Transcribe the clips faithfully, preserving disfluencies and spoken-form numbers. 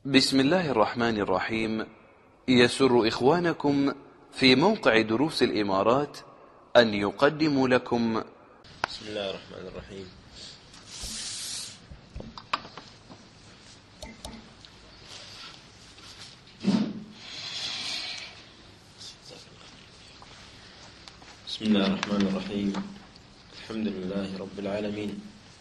بسم الله الرحمن الرحيم. يسر إخوانكم في موقع دروس الإمارات أن يقدموا لكم بسم الله الرحمن الرحيم. بسم الله الرحمن الرحيم. الحمد لله رب العالمين،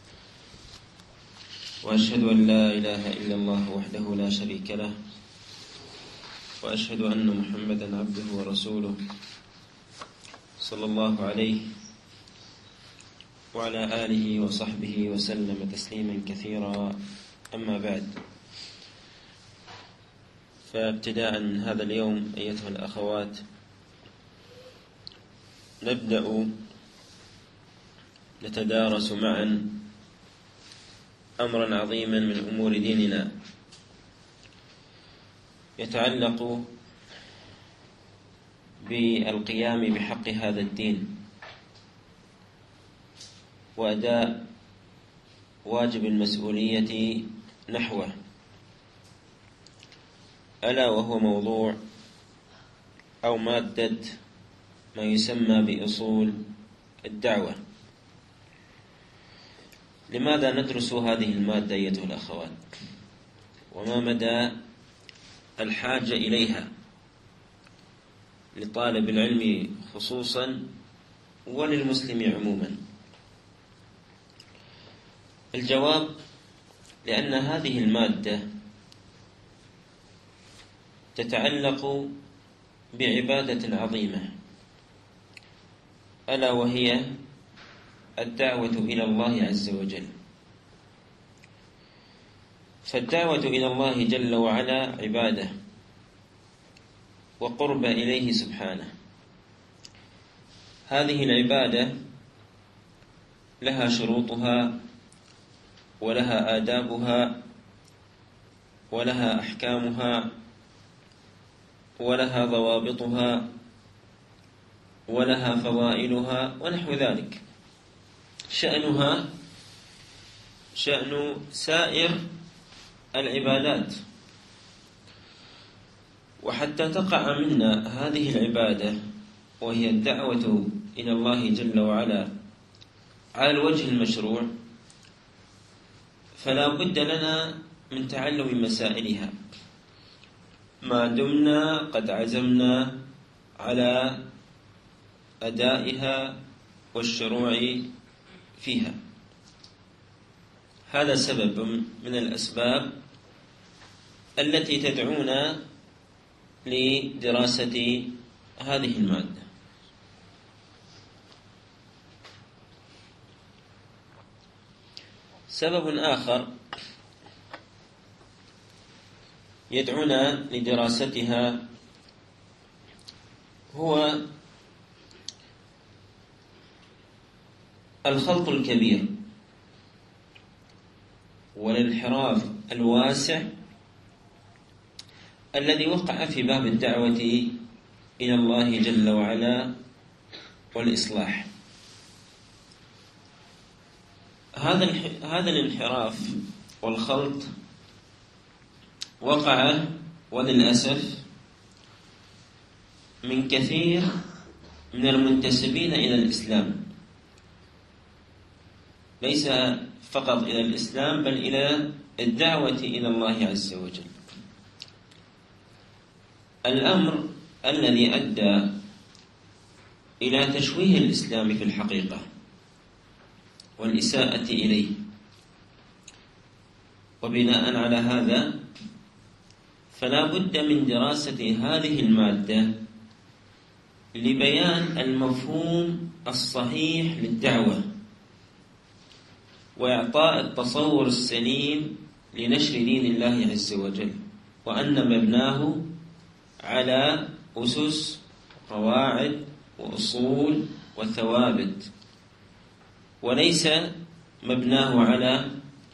وأشهد أن لا إله إلا الله وحده لا شريك له، وأشهد أن محمدا عبده ورسوله صلى الله عليه وعلى آله وصحبه وسلم تسليما كثيرا. أما بعد، فابتداء هذا اليوم أيتها الأخوات نبدأ نتدارس معا أمرا عظيما من أمور ديننا يتعلق بالقيام بحق هذا الدين وأداء واجب المسؤولية نحوه، ألا وهو موضوع أو مادة ما يسمى بأصول الدعوة. لماذا ندرس هذه المادة أيتها الأخوات؟ وما مدى الحاجة إليها لطالب العلم خصوصا وللمسلم عموما؟ الجواب: لأن هذه المادة تتعلق بعبادة عظيمة، ألا وهي الدعوة إلى الله عز وجل. فالدعوة إلى الله جل وعلا عبادة وقرب إليه سبحانه. هذه العبادة لها شروطها ولها آدابها ولها أحكامها ولها ضوابطها ولها فضائلها ونحو ذلك. شأنها شأن سائر العبادات، وحتى تقع منا هذه العبادة وهي الدعوة إلى الله جل وعلا على الوجه المشروع، فلا بد لنا من تعلم مسائلها ما دمنا قد عزمنا على أدائها والشروع فيها. هذا سبب من الأسباب التي تدعونا لدراسة هذه المادة. سبب آخر يدعونا لدراستها هو الخلط الكبير والانحراف الواسع الذي وقع في باب الدعوة إلى الله جل وعلا والإصلاح. هذا هذا الانحراف والخلط وقع وللأسف من كثير من المنتسبين إلى الإسلام، ليس فقط إلى الإسلام بل إلى الدعوة إلى الله عز وجل. الأمر الذي أدى إلى تشويه الإسلام في الحقيقة والإساءة إليه. وبناء على هذا فلا بد من دراسة هذه المادة لبيان المفهوم الصحيح للدعوة وإعطاء التصور السليم لنشر دين الله عز وجل، وأن مبناه على أسس قواعد وأصول وثوابت، وليس مبناه على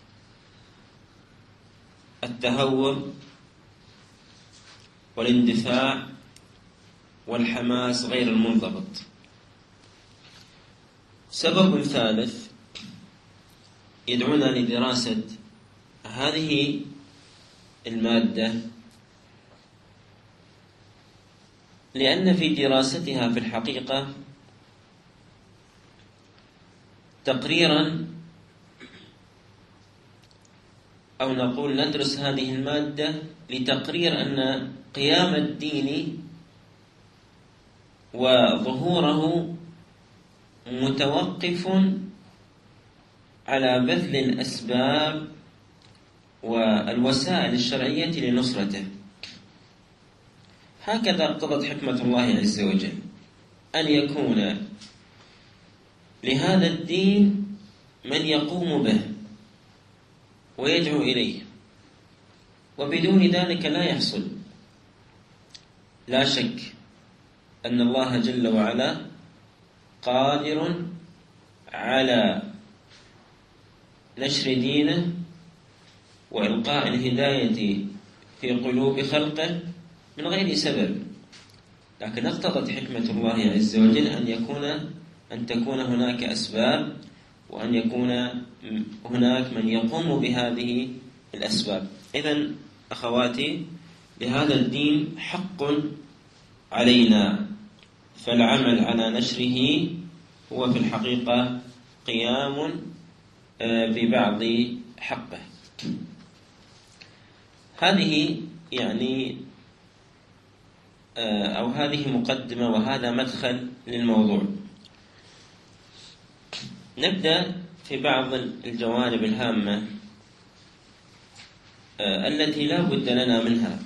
التهور والاندفاع والحماس غير المنضبط. سبب ثالث يدعونا لدراسة هذه المادة لأن في دراستها في الحقيقة تقريرا، أو نقول ندرس هذه المادة لتقرير أن قيام الدين وظهوره متوقف على بذل الأسباب والوسائل الشرعية لنصرته. هكذا اقتضت حكمة الله عز وجل أن يكون لهذا الدين من يقوم به ويدعو إليه، وبدون ذلك لا يحصل. لا شك أن الله جل وعلا قادر على نشر دينه وإلقاء الهداية في قلوب خلقه من غير سبب، لكن اقتضت حكمة الله عز وجل أن يكون أن تكون هناك أسباب، وأن يكون هناك من يقوم بهذه الأسباب. إذن أخواتي، لهذا الدين حق علينا، فالعمل على نشره هو في الحقيقة قيام ببعض حقه. هذه يعني أو هذه مقدمة وهذا مدخل للموضوع. نبدأ في بعض الجوانب الهامة التي لا بد لنا منها.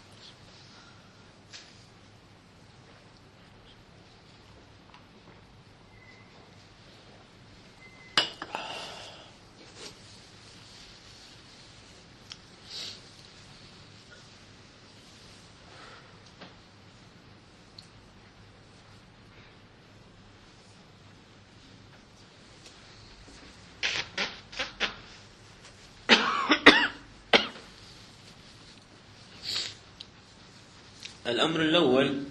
الأمر الأول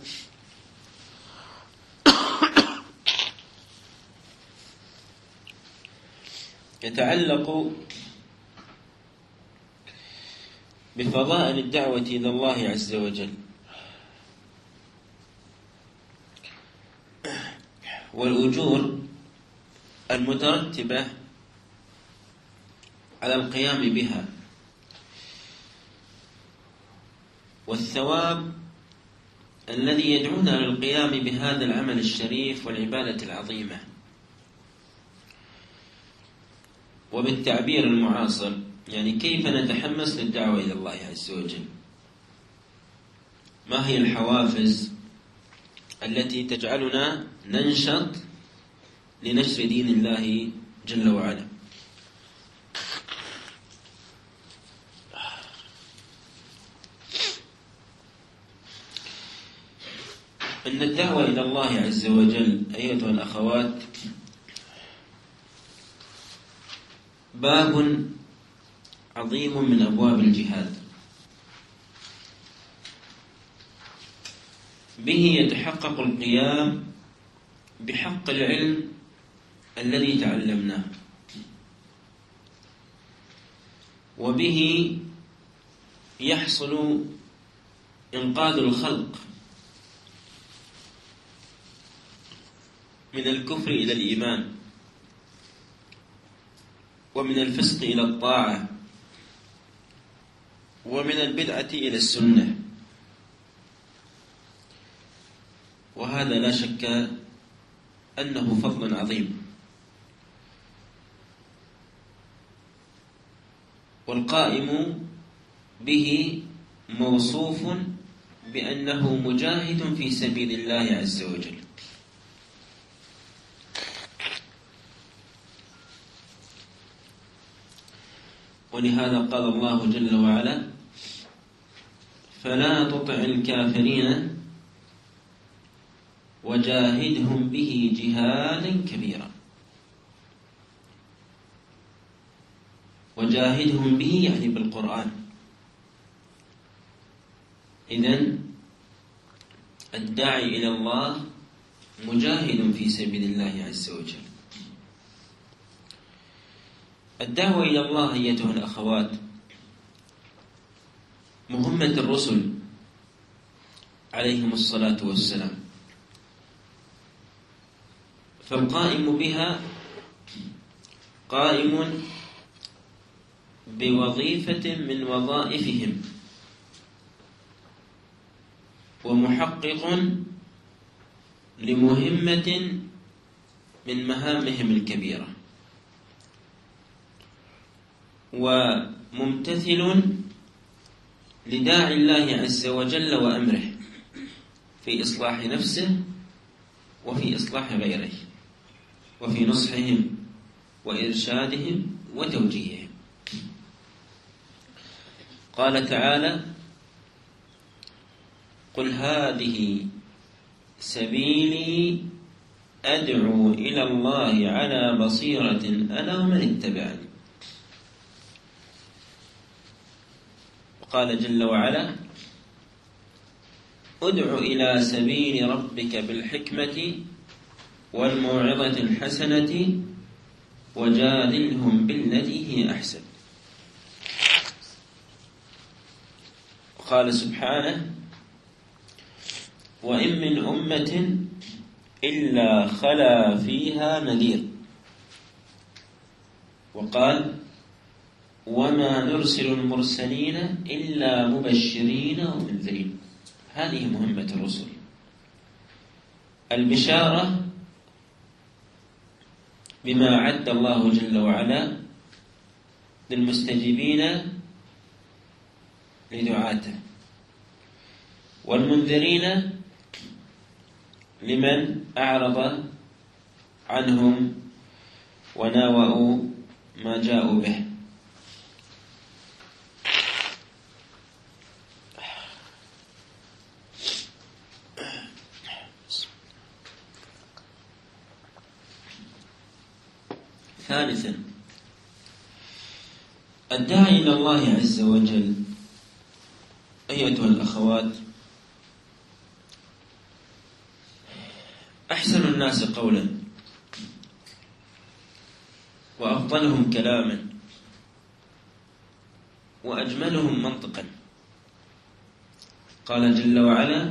يتعلق بفضائل الدعوة إلى الله عز وجل والأجور المترتبة على القيام بها، والثواب الذي يدعونا للقيام بهذا العمل الشريف والعبادة العظيمة. وبالتعبير المعاصر يعني كيف نتحمس للدعوة إلى الله عز وجل؟ ما هي الحوافز التي تجعلنا ننشط لنشر دين الله جل وعلا؟ أن الدعوة إلى الله عز وجل أيتها الأخوات باب عظيم من أبواب الجهاد، به يتحقق القيام بحق العلم الذي تعلمناه، وبه يحصل إنقاذ الخلق من الكفر إلى الإيمان، ومن الفسق إلى الطاعة، ومن البدعة إلى السنة. وهذا لا شك أنه فضل عظيم، والقائم به موصوف بأنه مجاهد في سبيل الله عز وجل. ولهذا قال الله جل وعلا: فلا تطع الكافرين وجاهدهم به جهادا كبيرا. وجاهدهم به يعني بالقرآن. إذن الداعي إلى الله مجاهد في سبيل الله عز وجل. الدعوة إلى الله أيتها الأخوات مهمة الرسل عليهم الصلاة والسلام، فالقائم بها قائم بوظيفة من وظائفهم ومحقق لمهمة من مهامهم الكبيرة، وممتثل لداعي الله عز وجل وأمره في إصلاح نفسه وفي إصلاح غيره وفي نصحهم وإرشادهم وتوجيههم. قال تعالى: قل هذه سبيلي أدعو إلى الله على بصيرة أنا ومن اتبعني. وقال جل وعلا: ادع إلى سبيل ربك بالحكمة والموعظة الحسنة وجادلهم بالتي هي أحسن. وقال سبحانه: وإن من أمة إلا خلا فيها نذير. وقال: وما نرسل المرسلين إلا مبشرين ومنذرين. هذه مهمة الرسل: البشارة بما أعد الله جل وعلا للمستجيبين لدعاته، والمنذرين لمن أعرض عنهم وناوأوا ما جاءوا به. ثالثا، الداعي إلى الله عز وجل أيتها الأخوات أحسن الناس قولا وأفضلهم كلاما وأجملهم منطقا. قال جل وعلا: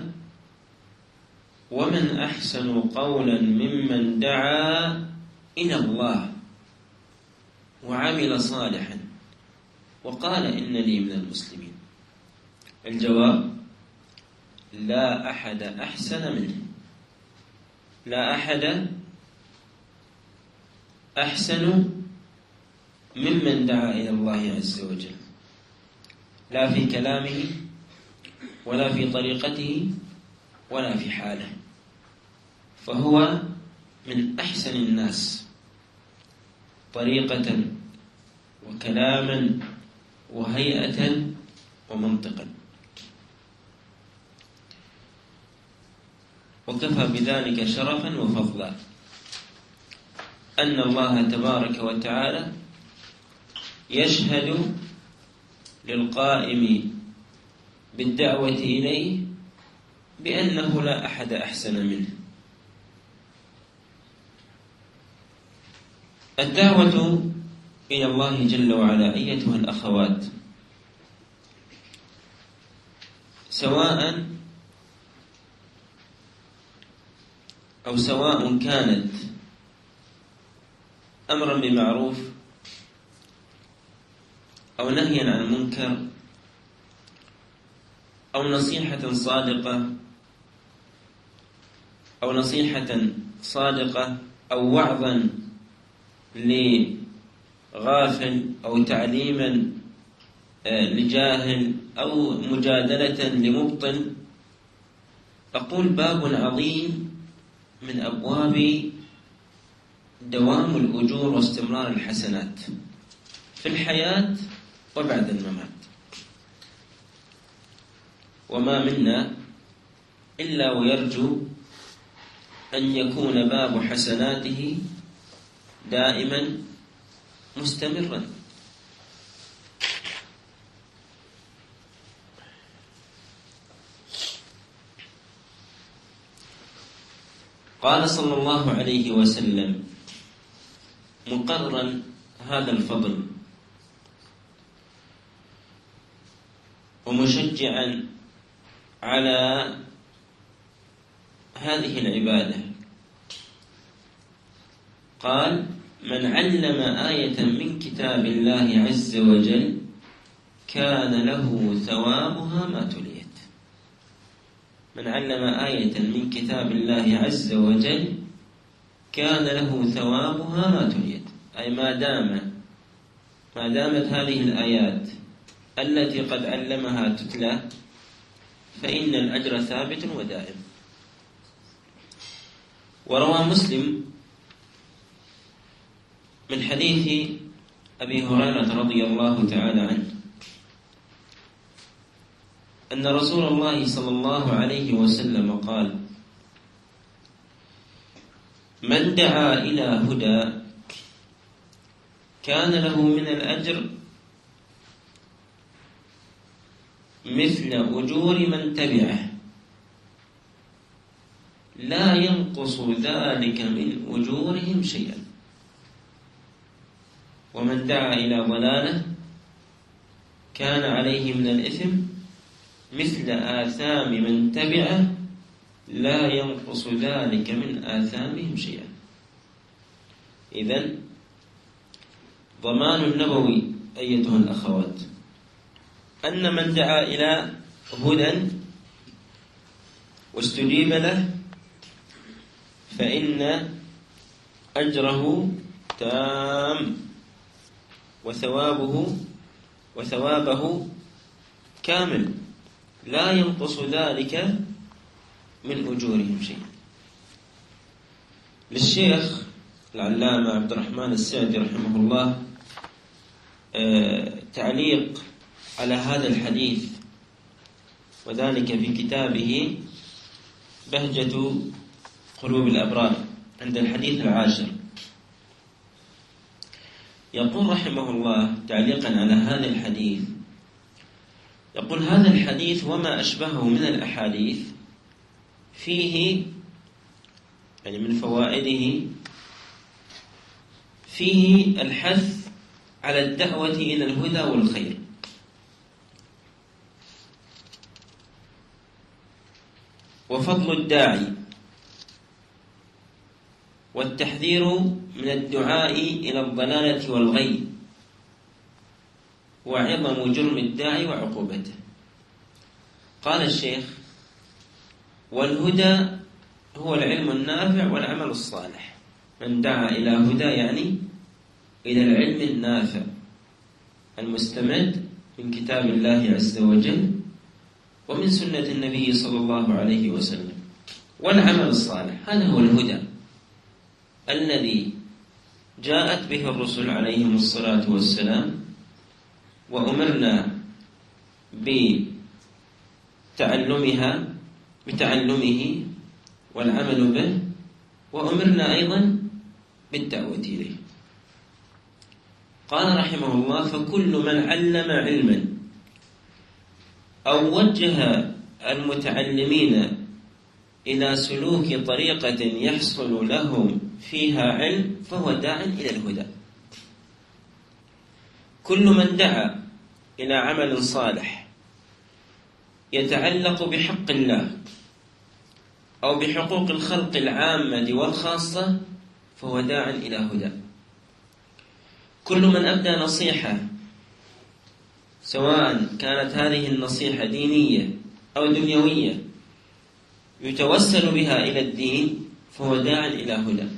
ومن أحسن قولا ممن دعا إلى الله وعمل صالحا وقال إنني من المسلمين. الجواب: لا أحد أحسن منه، لا أحد أحسن ممن دعا إلى الله عز وجل، لا في كلامه ولا في طريقته ولا في حاله، فهو من أحسن الناس طريقة وكلاما وهيئة ومنطقا. وكفى بذلك شرفا وفضلا أن الله تبارك وتعالى يشهد للقائم بالدعوة إليه بأنه لا أحد أحسن منه. الدعوة إلى الله جل وعلا أيتها الأخوات سواء أو سواء كانت أمرا بمعروف أو نهيا عن منكر أو نصيحة صادقة أو نصيحة صادقة أو وعظا لغافل أو تعليما لجاهل أو مجادلة لمبطل، أقول باب عظيم من أبواب دوام الأجور واستمرار الحسنات في الحياة وبعد الممات. وما منا إلا ويرجو أن يكون باب حسناته دائما مستمرا. قال صلى الله عليه وسلم مقررا هذا الفضل: ومشجعا على هذه العبادة. قال: من علم آية من كتاب الله عز وجل كان له ثوابها ما تليت. من علم آية من كتاب الله عز وجل كان له ثوابها ما تليت، أي ما دام ما دامت هذه الآيات التي قد علمها تتلى فإن الأجر ثابت ودائم. وروى مسلم من حديث أبي هريرة رضي الله تعالى عنه أن رسول الله صلى الله عليه وسلم قال: من دعا إلى هدى كان له من الأجر مثل أجور من تبعه لا ينقص ذلك من أجورهم شيئا، ومن دعا إلى ضلالة كان عليه من الإثم مثل آثام من تبعه لا ينقص ذلك من آثامهم شيئا. إذن ضمان النبوي أيتها الأخوات أن من دعا إلى هدى واستجيب له فإن أجره تام وثوابه وثوابه كامل لا ينقص ذلك من أجورهم شيء. للشيخ العلامة عبد الرحمن السعدي رحمه الله تعليق على هذا الحديث، وذلك في كتابه بهجة قلوب الأبرار عند الحديث العاشر. يقول رحمه الله تعليقا على هذا الحديث، يقول: هذا الحديث وما أشبهه من الأحاديث فيه، يعني من فوائده، فيه الحث على الدعوة إلى الهدى والخير، وفضل الداعي، والتحذير من الدعاء إلى الضلالة والغي، وعظم جرم الداعي وعقوبته. قال الشيخ: والهدى هو العلم النافع والعمل الصالح. من دعا إلى هدى يعني إلى العلم النافع المستمد من كتاب الله عز وجل ومن سنة النبي صلى الله عليه وسلم، والعمل الصالح هذا هو الهدى الذي جاءت به الرسل عليهم الصلاة والسلام، وأمرنا بتعلمها بتعلمه والعمل به، وأمرنا أيضا بالدعوة إليه. قال رحمه الله: فكل من علم علما أو وجه المتعلمين إلى سلوك طريقة يحصل لهم فيها علم فهو داع إلى الهدى. كل من دعا إلى عمل صالح يتعلق بحق الله أو بحقوق الخلق العامة والخاصة فهو داع إلى هدى. كل من أبدى نصيحة، سواء كانت هذه النصيحة دينية أو دنيوية، يتوسل بها إلى الدين فهو داع إلى هدى.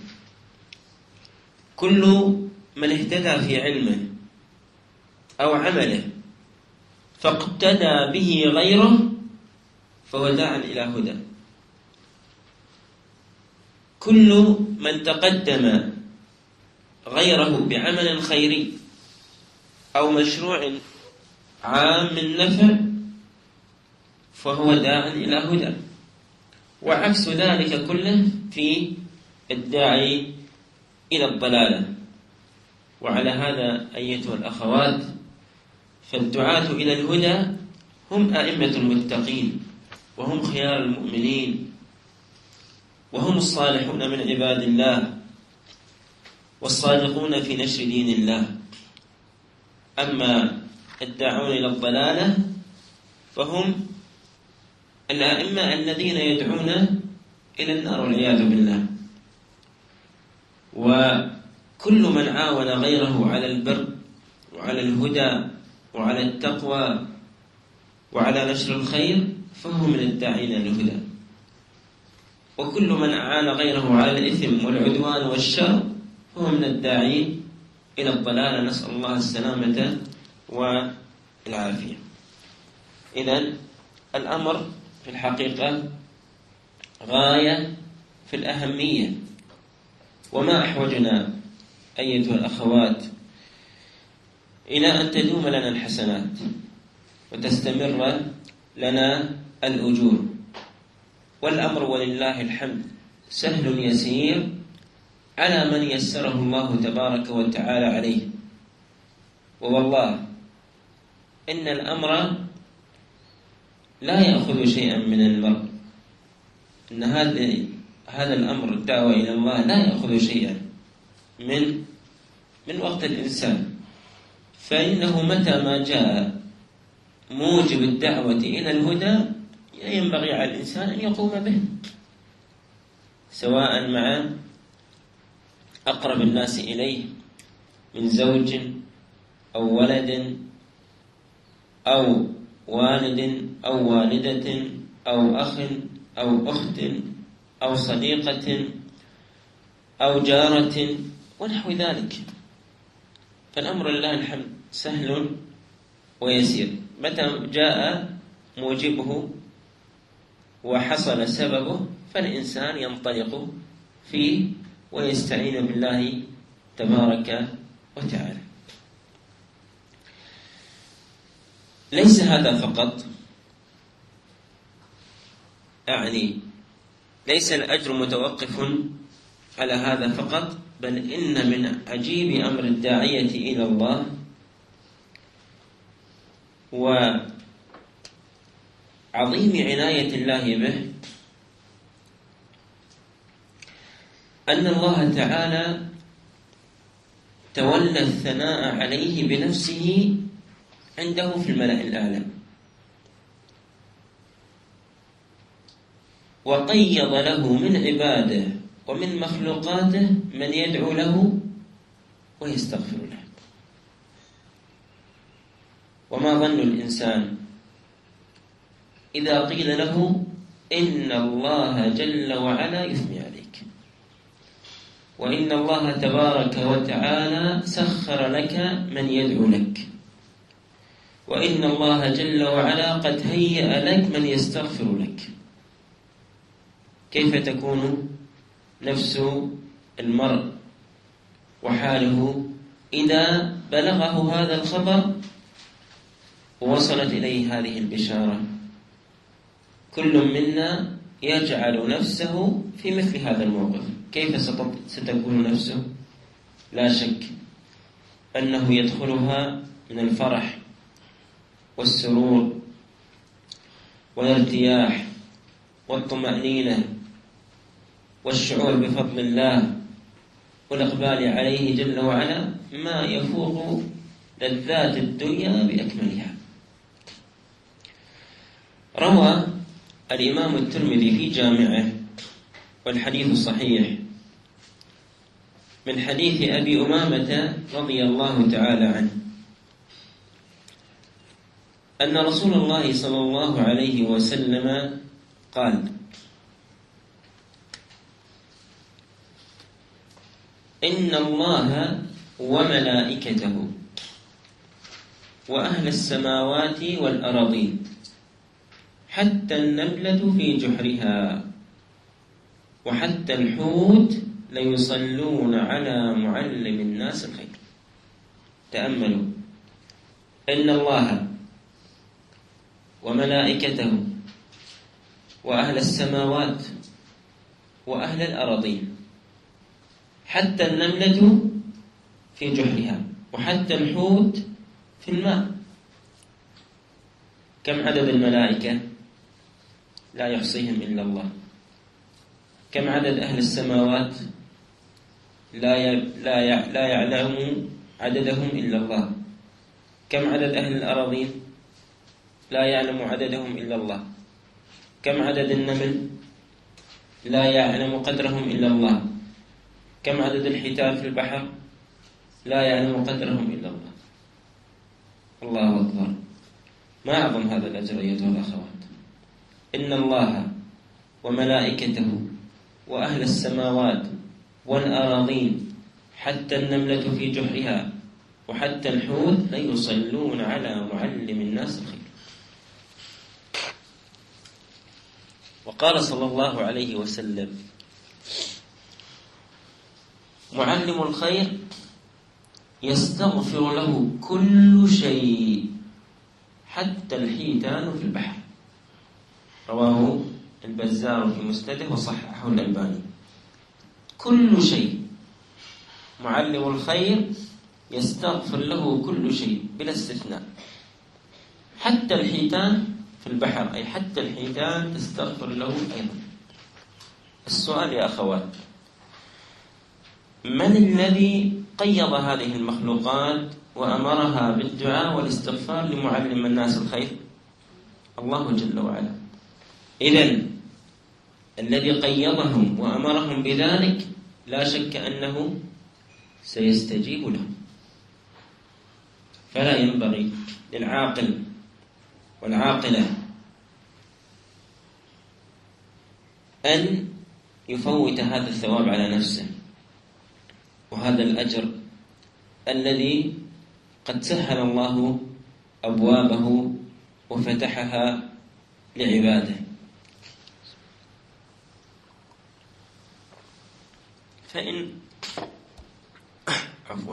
كل من اهتدى في علمه أو عمله فاقتدى به غيره فهو داع إلى هدى. كل من تقدم غيره بعمل خيري أو مشروع عام من نفع فهو داع إلى هدى. وعكس ذلك كله في الداعي إلى الضلالة. وعلى هذا أيتها الأخوات فالدعاة إلى الهدى هم أئمة المتقين، وهم خيار المؤمنين، وهم الصالحون من عباد الله، والصادقون في نشر دين الله. أما الداعون إلى الضلالة فهم الأئمة الذين يدعون إلى النار والعياذ بالله. وكل من عاون غيره على البر وعلى الهدى وعلى التقوى وعلى نشر الخير فهو من الداعين إلى الهدى، وكل من أعان غيره على الإثم والعدوان والشر فهو من الداعين إلى الضلال، نسأل الله السلامة والعافية. إذن الأمر في الحقيقة غاية في الأهمية، وما أحوجنا أيتها الأخوات إلى أن تدوم لنا الحسنات وتستمر لنا الأجور، والأمر ولله الحمد سهل يسير على من يسره الله تبارك وتعالى عليه. ووالله إن الأمر لا يأخذ شيئا من المرء، إن هذا هذا الأمر الدعوة إلى الله لا يأخذ شيئا من من وقت الإنسان، فإنه متى ما جاء موجب الدعوة إلى الهدى ينبغي على الإنسان أن يقوم به، سواء مع أقرب الناس إليه من زوج أو ولد أو والد أو والدة أو أخ أو أخت أو صديقة أو جارة ونحو ذلك. فالأمر لله الحمد سهل ويسير، متى جاء موجبه وحصل سببه فالإنسان ينطلق فيه ويستعين بالله تبارك وتعالى. ليس هذا فقط، يعني ليس الأجر متوقف على هذا فقط، بل إن من عجيب أمر الداعية إلى الله وعظيم عناية الله به أن الله تعالى تولى الثناء عليه بنفسه عنده في الملأ الأعلى، وقيض له من عباده ومن مخلوقاته من يدعو له ويستغفر له. وما ظن الإنسان إذا قيل له إن الله جل وعلا يثني عليك، وإن الله تبارك وتعالى سخر لك من يدعو لك، وإن الله جل وعلا قد هيأ لك من يستغفر لك، كيف تكون نفس المرء وحاله إذا بلغه هذا الخبر ووصلت إليه هذه البشارة؟ كل منا يجعل نفسه في مثل هذا الموقف، كيف ستكون نفسه؟ لا شك أنه يدخلها من الفرح والسرور والارتياح والطمأنينة والشعور بفضل الله والإقبال عليه جل وعلا ما يفوق لذات الدنيا بأكملها. روى الإمام الترمذي في جامعه والحديث صحيح من حديث أبي أمامة رضي الله تعالى عنه أن رسول الله صلى الله عليه وسلم قال: إن الله وملائكته وأهل السماوات والأراضين حتى النملة في جحرها وحتى الحوت ليصلون على معلم الناس الخير. تأملوا، إن الله وملائكته وأهل السماوات وأهل الأراضين حتى النملة في جحرها وحتى الحوت في الماء. كم عدد الملائكة؟ لا يحصيهم إلا الله. كم عدد أهل السماوات؟ لا لا لا يعلم عددهم إلا الله. كم عدد أهل الأراضين؟ لا يعلم عددهم إلا الله. كم عدد النمل؟ لا يعلم قدرهم إلا الله. كم عدد الحيتان في البحر؟ لا يعلم قدرهم إلا الله. الله أكبر. ما أعظم هذا الأجر أيها الأخوات. إن الله وملائكته وأهل السماوات والأراضين حتى النملة في جحرها وحتى الحوت ليصلون على معلم الناس الخير. وقال صلى الله عليه وسلم: معلم الخير يستغفر له كل شيء حتى الحيتان في البحر. رواه البزار في مسنده وصححه الألباني. كل شيء، معلم الخير يستغفر له كل شيء بلا استثناء، حتى الحيتان في البحر، أي حتى الحيتان تستغفر له أيضا. السؤال يا أخوات: من الذي قيض هذه المخلوقات وأمرها بالدعاء والاستغفار لمعلم الناس الخير؟ الله جل وعلا. إذن الذي قيضهم وأمرهم بذلك لا شك أنه سيستجيب لهم. فلا ينبغي للعاقل والعاقلة أن يفوت هذا الثواب على نفسه، وهذا الأجر الذي قد سهل الله أبوابه وفتحها لعباده. فإن عفوا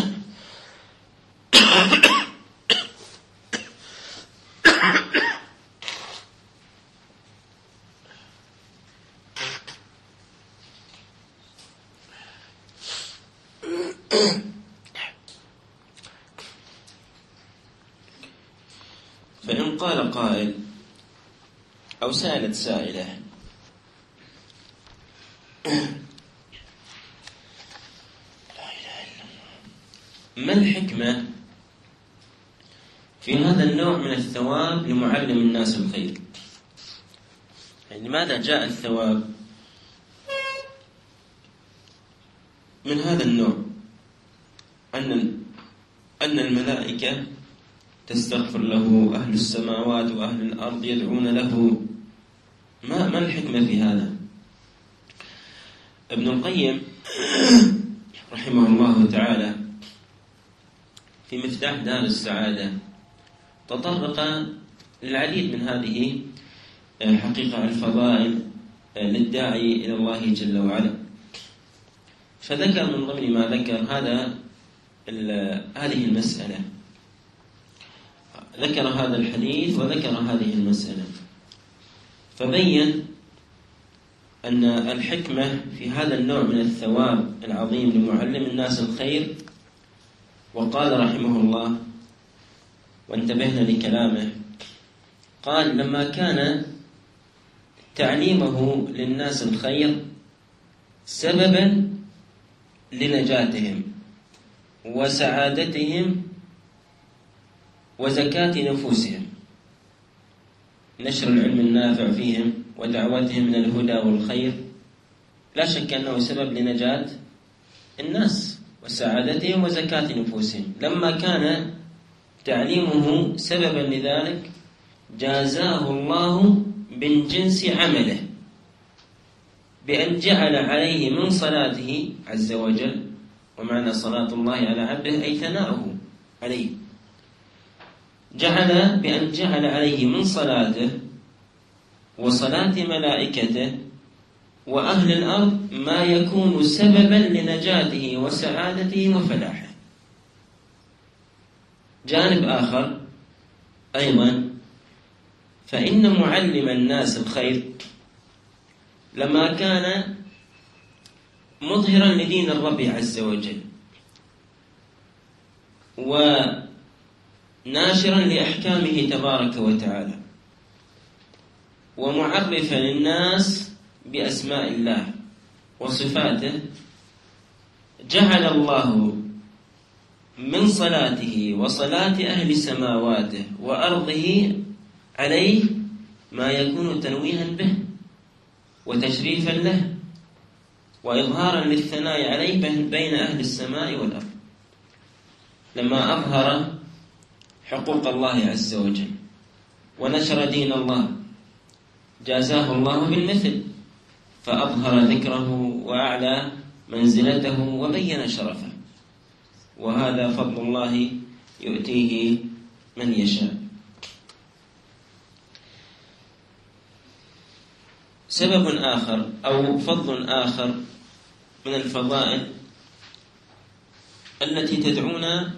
فإن قال قائل أو سألت سائلة: ما الحكمة في هذا النوع من الثواب لمعلم الناس الخير؟ يعني لماذا جاء الثواب من هذا النوع؟ أن أن الملائكة تستغفر له، أهل السماوات وأهل الأرض يدعون له. ما ما الحكمة في هذا؟ ابن القيم رحمه الله تعالى في مفتاح دار السعادة تطرق للعديد من هذه حقيقة الفضائل للداعي إلى الله جل وعلا، فذكر من ضمن ما ذكر هذا هذه المسألة، ذكر هذا الحديث وذكر هذه المسألة، فبين أن الحكمة في هذا النوع من الثواب العظيم لمعلم الناس الخير. وقال رحمه الله، وانتبهنا لكلامه، قال: لما كان تعليمه للناس الخير سببا لنجاتهم وسعادتهم وزكاة نفوسهم، نشر العلم النافع فيهم ودعوتهم من الهدى والخير، لا شك أنه سبب لنجاة الناس وسعادتهم وزكاة نفوسهم. لما كان تعليمه سببا لذلك جازاه الله من جنس عمله بأن جعل عليه من صلاته عز وجل، ومعنى صلاة الله على عبده أي ثناؤه عليه، جعل بأن جعل عليه من صلاته وصلاة ملائكته وأهل الأرض ما يكون سببا لنجاته وسعادته وفلاحه. جانب آخر أيضا، فإن معلم الناس الخير لما كان مظهرا لدين الرب عز وجل وناشرا لأحكامه تبارك وتعالى ومعرفا للناس بأسماء الله وصفاته، جعل الله من صلاته وصلاة أهل سماواته وأرضه عليه ما يكون تنويها به وتشريفا له وإظهارا للثناء عليه بين أهل السماء والأرض. لما أظهر حقوق الله عز وجل ونشر دين الله جازاه الله بالمثل، فأظهر ذكره وأعلى منزلته وبين شرفه، وهذا فضل الله يؤتيه من يشاء. سبب آخر أو فضل آخر من الفضائل التي تدعونا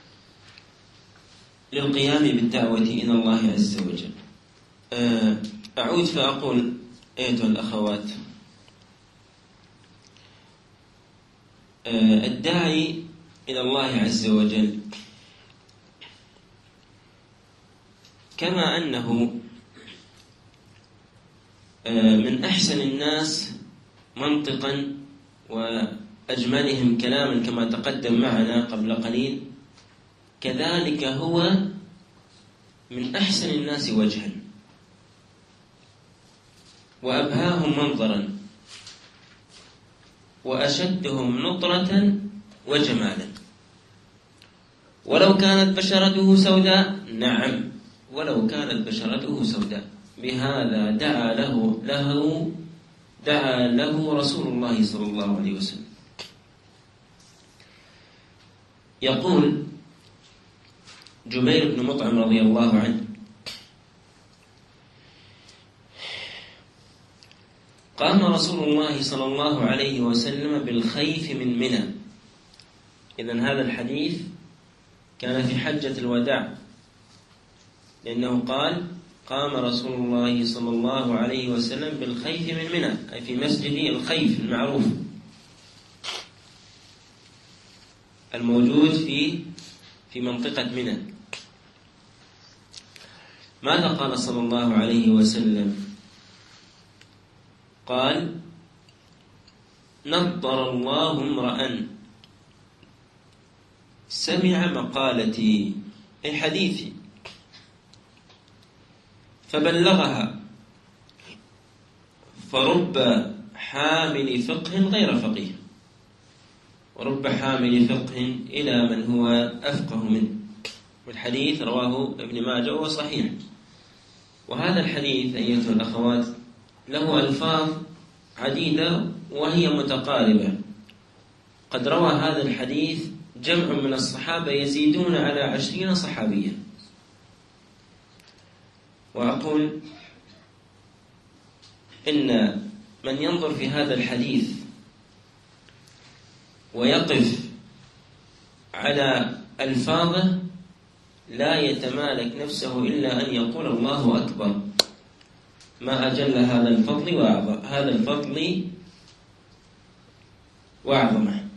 للقيام بالدعوة إلى الله عز وجل. أعود فأقول أيها الأخوات، الداعي إلى الله عز وجل كما أنه من أحسن الناس منطقا وأجملهم كلاما كما تقدم معنا قبل قليل، كذلك هو من أحسن الناس وجها وأبهاهم منظرا وأشدهم نطرة وجمالا. ولو كانت بشرته سوداء، نعم ولو كانت بشرته سوداء، بهذا دعا له له دعا له رسول الله صلى الله عليه وسلم. يقول جبير بن مطعم رضي الله عنه: قام رسول الله صلى الله عليه وسلم بالخيف من منى. إذن هذا الحديث كان في حجة الوداع، لأنه قال: قام رسول الله صلى الله عليه وسلم بالخيف من منى، أي في مسجد الخيف المعروف الموجود في في منطقة منى. ماذا قال صلى الله عليه وسلم؟ قال: نضر الله امرأ سمع مقالتي، أي حديثي، فبلغها، فرب حامل فقه غير فقيه، ورب حامل فقه إلى من هو أفقه منه. والحديث رواه ابن ماجه وهو صحيح. وهذا الحديث أيها الأخوات له ألفاظ عديدة وهي متقاربة. قد روى هذا الحديث جمع من الصحابة يزيدون على عشرين صحابيا. وأقول إن من ينظر في هذا الحديث ويقف على ألفاظه لا يتمالك نفسه إلا أن يقول الله أكبر، ما أجل هذا الفضل وأعظم هذا الفضل وأعظمه.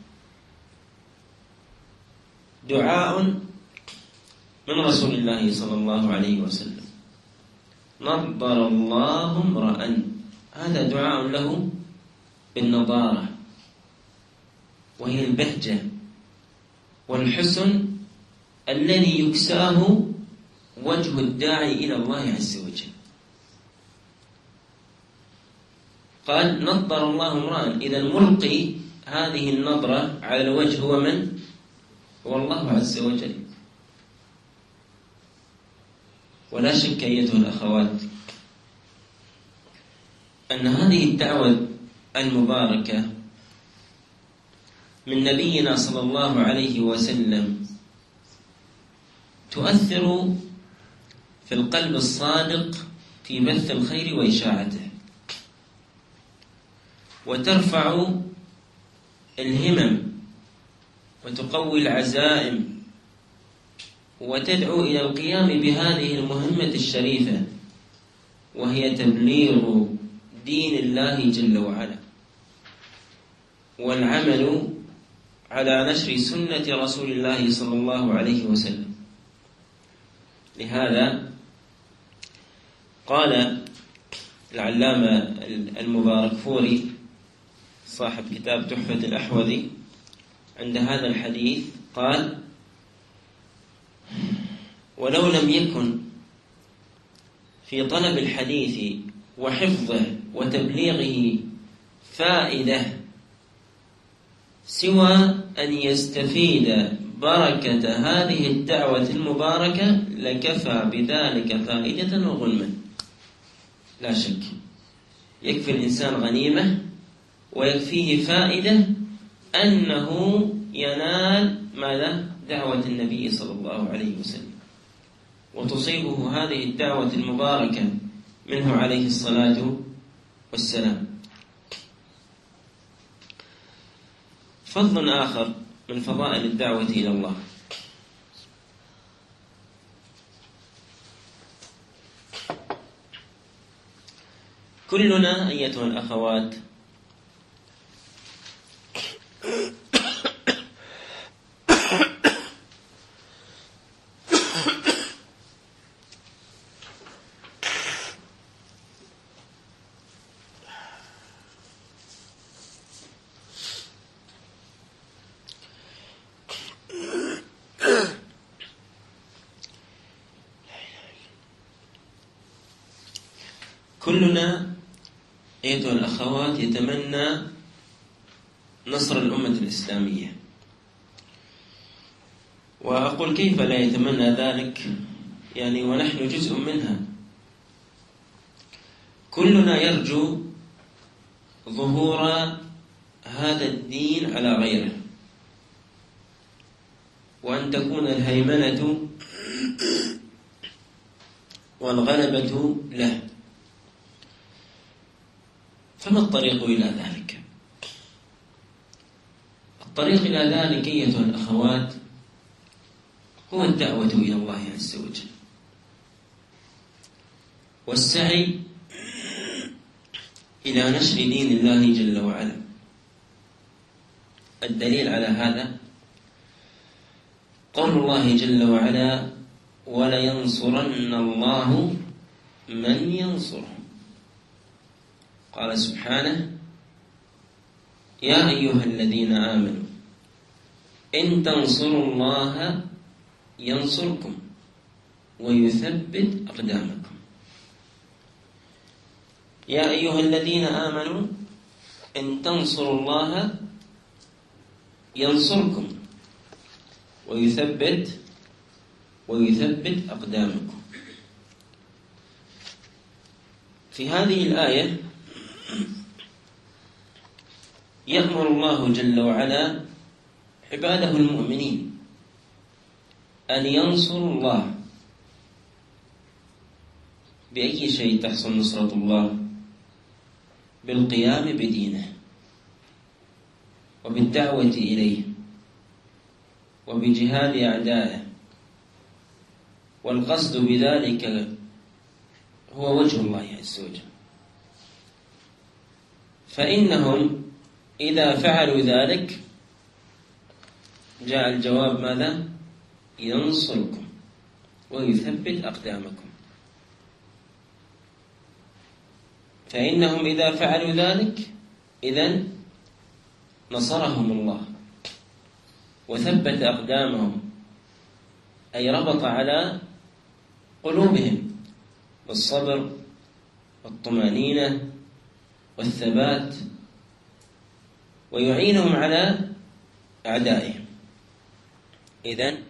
دعاء من رسول الله صلى الله عليه وسلم: نضر الله امرأ. هذا دعاء له بالنضارة، وهي البهجة والحسن الذي يكساه وجه الداعي إلى الله عز وجل. قال: نضر الله امرأ، إذا ملقي هذه النظرة على الوجه هو من؟ هو الله عز وجل. ولا شك أيتها الأخوات أن هذه الدعوة المباركة من نبينا صلى الله عليه وسلم تؤثر في القلب الصادق في بث الخير وإشاعته، وترفع الهمم وتقوي العزائم، وتدعو إلى القيام بهذه المهمة الشريفة، وهي تبليغ دين الله جل وعلا والعمل على نشر سنة رسول الله صلى الله عليه وسلم. لهذا قال العلامة المباركفوري صاحب كتاب تحفة الأحوذي عند هذا الحديث، قال: ولو لم يكن في طلب الحديث وحفظه وتبليغه فائدة سوى أن يستفيد بركة هذه الدعوة المباركة لكفى بذلك فائدة وغنما، لا شك. يكفي الإنسان غنيمة ويكفيه فائدة أنه ينال ماذا؟ دعوة النبي صلى الله عليه وسلم، وتصيبه هذه الدعوة المباركة منه عليه الصلاة والسلام. فضل آخر من فضائل الدعوة إلى الله: كلنا أيتها الأخوات كلنا أيتها الأخوات يتمنى نصر الأمة الإسلامية، وأقول كيف لا يتمنى ذلك يعني ونحن جزء منها. كلنا يرجو ظهور هذا الدين على غيره، وأن تكون الهيمنة والغلبة له. فما الطريق إلى ذلك؟ الطريق إلى ذلك أيتها الأخوات هو الدعوة إلى الله عز وجل، والسعي إلى نشر دين الله جل وعلا. الدليل على هذا قول الله جل وعلا: ولينصرن الله من ينصره. قال سبحانه: يا أيها الذين آمنوا إن تنصروا الله ينصركم ويثبت أقدامكم. يا أيها الذين آمنوا إن تنصروا الله ينصركم ويثبت ويثبت أقدامكم. في هذه الآية يأمر الله جل وعلا عباده المؤمنين أن ينصروا الله. بأي شيء تحصل نصرة الله؟ بالقيام بدينه وبالدعوة إليه وبجهاد أعدائه، والقصد بذلك هو وجه الله عز وجل. فإنهم إذا فعلوا ذلك جاء الجواب ماذا؟ ينصركم ويثبت أقدامكم. فإنهم إذا فعلوا ذلك إذن نصرهم الله وثبت أقدامهم، أي ربط على قلوبهم بالصبر والطمأنينة والثبات، ويعينهم على أعدائهم. إذن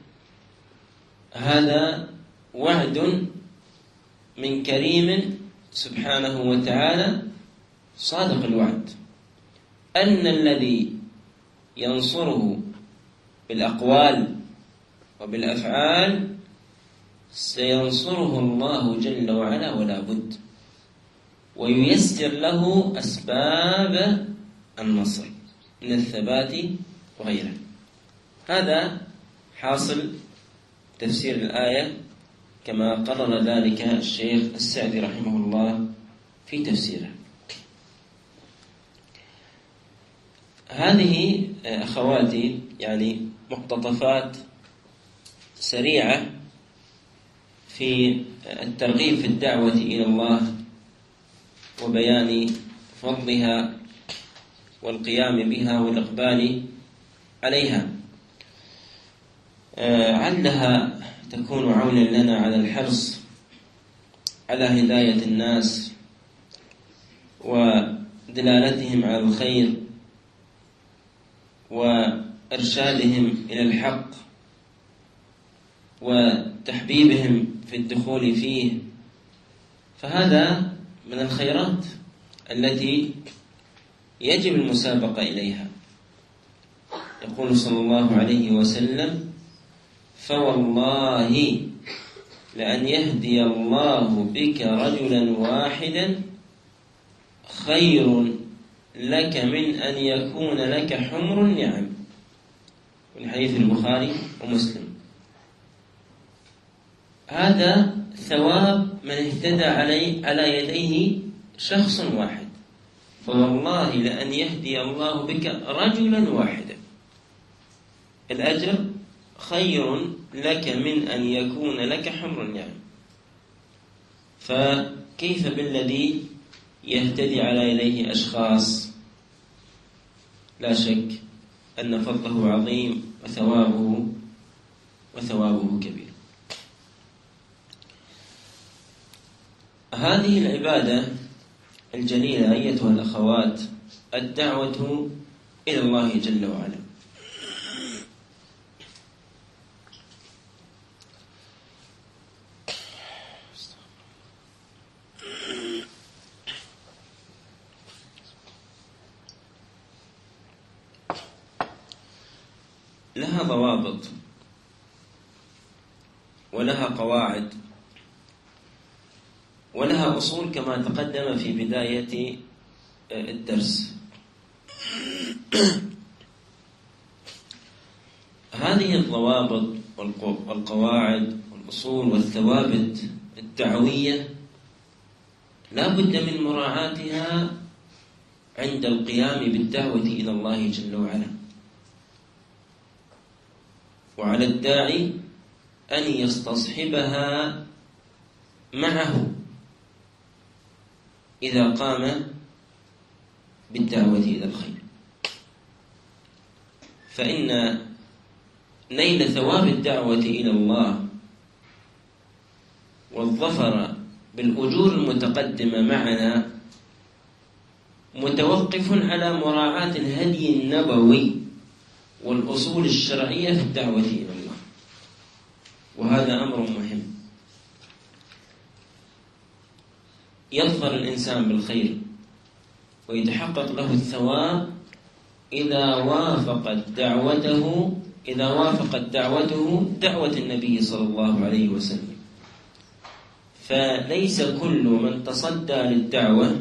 هذا وعد من كريم سبحانه وتعالى صادق الوعد، أن الذي ينصره بالأقوال وبالأفعال سينصره الله جل وعلا ولا بد، وييسر له أسباب النصر من الثبات وغيره. هذا حاصل تفسير الآية كما قرر ذلك الشيخ السعدي رحمه الله في تفسيره. هذه أخواتي يعني مقتطفات سريعة في الترغيب في الدعوة إلى الله وبيان فضلها والقيام بها والإقبال عليها، علها تكون عونا لنا على الحرص على هداية الناس ودلالتهم على الخير وإرشادهم إلى الحق وتحبيبهم في الدخول فيه، فهذا من الخيرات التي يجب المسابقة إليها. يقول صلى الله عليه وسلم: فوالله لأن يهدي الله بك رجلا واحدا خير لك من أن يكون لك حمر النعم، من حديث البخاري ومسلم. هذا ثواب من اهتدى علي على يديه شخص واحد. فوالله لأن يهدي الله بك رجلا واحدا، الأجر خير لك من أن يكون لك حمر النعم. فكيف بالذي يهتدي على يديه أشخاص؟ لا شك أن فضله عظيم وثوابه وثوابه كبير. هذه العبادة الجليلة أيتها الأخوات، الدعوة إلى الله جل وعلا، لها ضوابط ولها قواعد ولها أصول كما تقدم في بداية الدرس. هذه الضوابط والقواعد والأصول والثوابت الدعوية لا بد من مراعاتها عند القيام بالدعوة إلى الله جل وعلا، وعلى الداعي أن يستصحبها معه إذا قام بالدعوة إلى الخير، فإن نيل ثواب الدعوة إلى الله والظفر بالأجور المتقدمة معنا متوقف على مراعاة الهدي النبوي والأصول الشرعية في الدعوة إلى الله، وهذا أمر مهم. يظفر الإنسان بالخير ويتحقق له الثواب إذا وافقت دعوته إذا وافقت دعوته دعوة النبي صلى الله عليه وسلم. فليس كل من تصدى للدعوة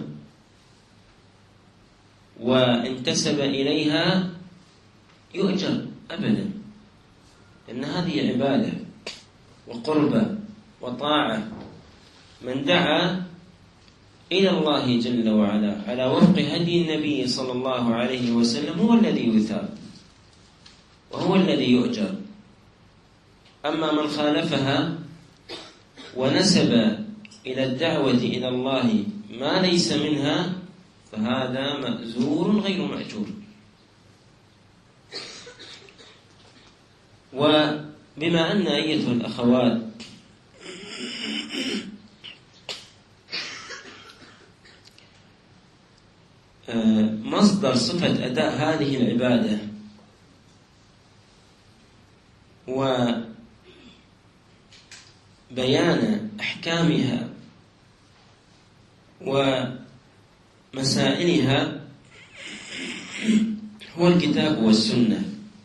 وانتسب إليها يؤجر أبدا، إن هذه عبادة وقربة وطاعة. من دعا إلى الله جل وعلا على وفق هدي النبي صلى الله عليه وسلم هو الذي يثاب وهو الذي يؤجر. أما من خالفها ونسب إلى الدعوة إلى الله ما ليس منها فهذا مأزور غير مأجور. وبما أن أيتها الأخوات مصدر صفة أداء هذه العبادة وبيان أحكامها ومسائلها هو الكتاب والسنة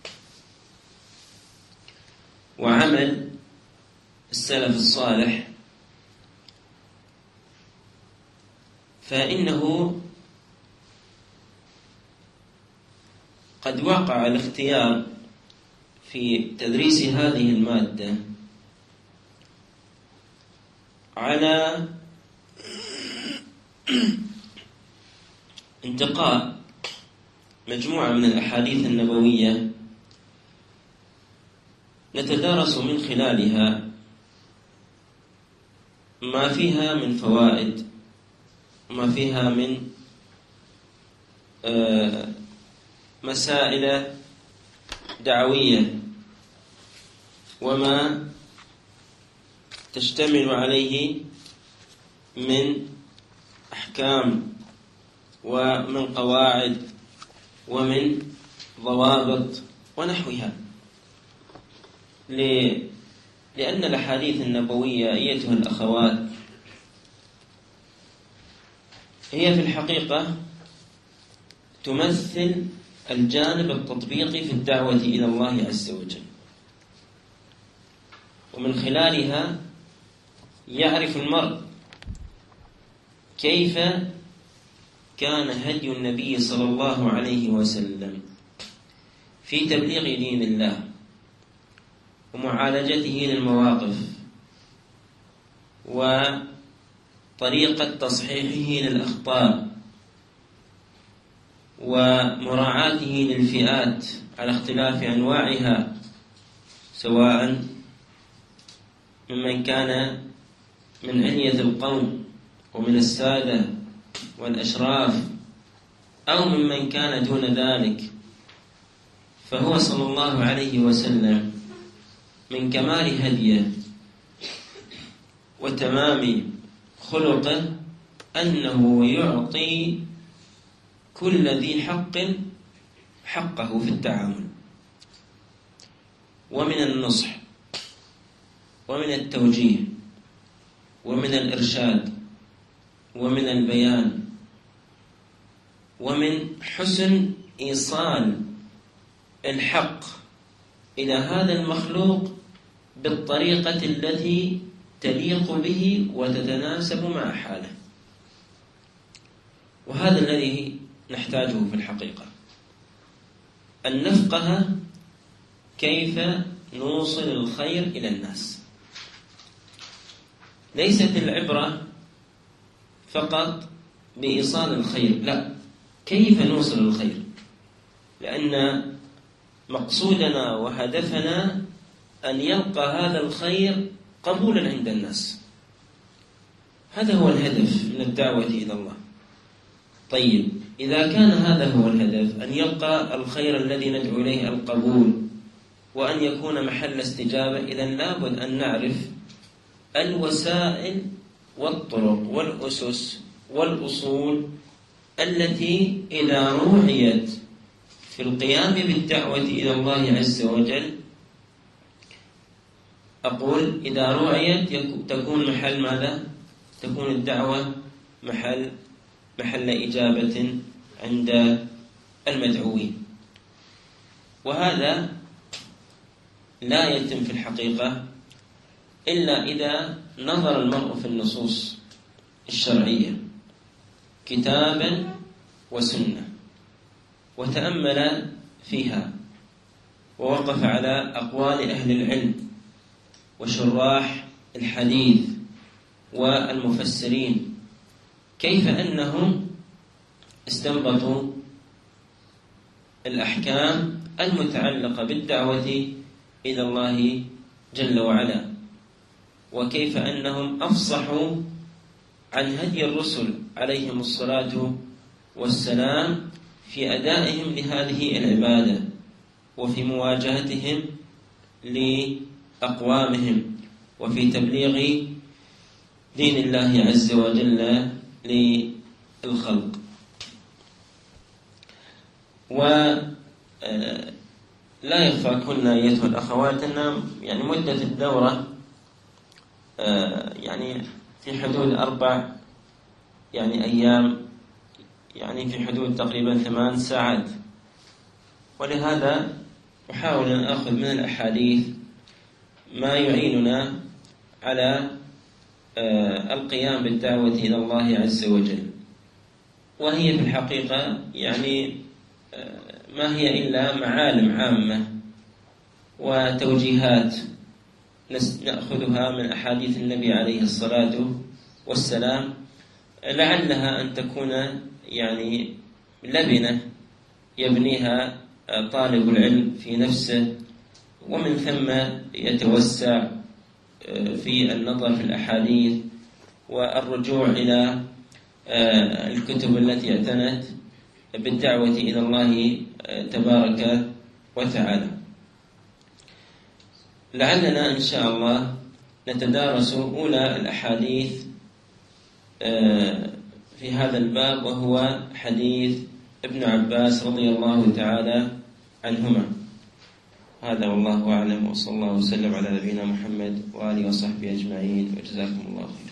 وعمل السلف الصالح، فإنه قد وقع الاختيار في تدريس هذه المادة على انتقاء مجموعة من الأحاديث النبوية نتدارس من خلالها ما فيها من فوائد وما فيها من مسائل دعوية وما تشتمل عليه من أحكام ومن قواعد ومن ضوابط ونحوها، لأن الأحاديث النبوية أيتها الأخوات هي في الحقيقة تمثل الجانب التطبيقي في الدعوة إلى الله عز وجل، ومن خلالها يعرف المرء كيف كان هدي النبي صلى الله عليه وسلم في تبليغ دين الله ومعالجته للمواقف وطريقة تصحيحه للأخطاء ومراعاته للفئات على اختلاف أنواعها، سواء ممن كان من علية القوم ومن السادة والأشراف أو ممن كان دون ذلك. فهو صلى الله عليه وسلم من كمال هديه وتمام خلقه أنه يعطي كل ذي حق حقه في التعامل ومن النصح ومن التوجيه ومن الإرشاد ومن البيان ومن حسن إيصال الحق إلى هذا المخلوق بالطريقة التي تليق به وتتناسب مع حاله. وهذا الذي نحتاجه في الحقيقة، أن نفقه كيف نوصل الخير إلى الناس. ليست العبرة فقط بإيصال الخير، لا، كيف نوصل الخير، لأن مقصودنا وهدفنا أن يلقى هذا الخير قبولا عند الناس. هذا هو الهدف من الدعوة إلى الله. طيب، إذا كان هذا هو الهدف، أن يلقى الخير الذي ندعو إليه القبول وأن يكون محل استجابة، إذن لابد أن نعرف الوسائل والطرق والأسس والأصول التي إذا روعيت في القيام بالدعوة إلى الله عز وجل، أقول إذا روعيت تكون محل ماذا؟ تكون الدعوة محل محل إجابة عند المدعوين. وهذا لا يتم في الحقيقة إلا إذا نظر المرء في النصوص الشرعية كتابا وسنة وتأمل فيها ووقف على أقوال أهل العلم وشراح الحديث والمفسرين كيف أنهم استنبطوا الأحكام المتعلقة بالدعوة إلى الله جل وعلا، وكيف أنهم أفصحوا عن هدي الرسل عليهم الصلاة والسلام في أدائهم لهذه العبادة وفي مواجهتهم لأقوامهم وفي تبليغ دين الله عز وجل للخلق. ولا يخفى كنا أيتها الأخوات أن يعني مدة الدورة يعني في حدود أربع يعني أيام، يعني في حدود تقريبا ثمان ساعات. ولهذا أحاول أن أخذ من الأحاديث ما يعيننا على القيام بالدعوة إلى الله عز وجل، وهي في الحقيقة يعني ما هي إلا معالم عامة وتوجيهات نأخذها من أحاديث النبي عليه الصلاة والسلام، لعلها أن تكون يعني لبنة يبنيها طالب العلم في نفسه، ومن ثم يتوسع في النظر في الأحاديث والرجوع إلى الكتب التي اعتنت بالدعوة إلى الله تبارك وتعالى. لعلنا إن شاء الله نتدارس أولى الأحاديث في هذا الباب، وهو حديث ابن عباس رضي الله تعالى عنهما. هذا والله أعلم، وصلى الله وسلم على نبينا محمد وآله وصحبه أجمعين، وجزاكم الله خيرا.